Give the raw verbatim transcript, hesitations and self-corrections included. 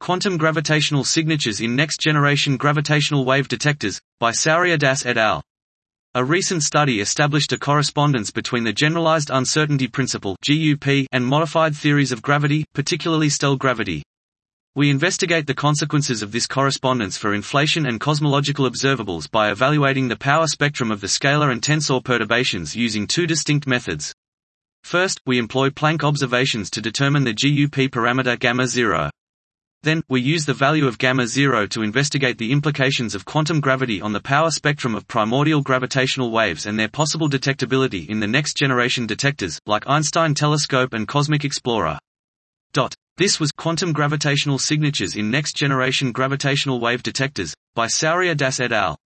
Quantum Gravitational Signatures in Next-Generation Gravitational Wave Detectors, by Sauria Das et al. A recent study established a correspondence between the Generalized Uncertainty Principle (G U P) and modified theories of gravity, particularly stellar gravity. We investigate the consequences of this correspondence for inflation and cosmological observables by evaluating the power spectrum of the scalar and tensor perturbations using two distinct methods. First, we employ Planck observations to determine the G U P parameter gamma zero. Then, we use the value of gamma zero to investigate the implications of quantum gravity on the power spectrum of primordial gravitational waves and their possible detectability in the next-generation detectors, like Einstein Telescope and Cosmic Explorer. This was Quantum Gravitational Signatures in Next-Generation Gravitational Wave Detectors, by Sauria Das et al.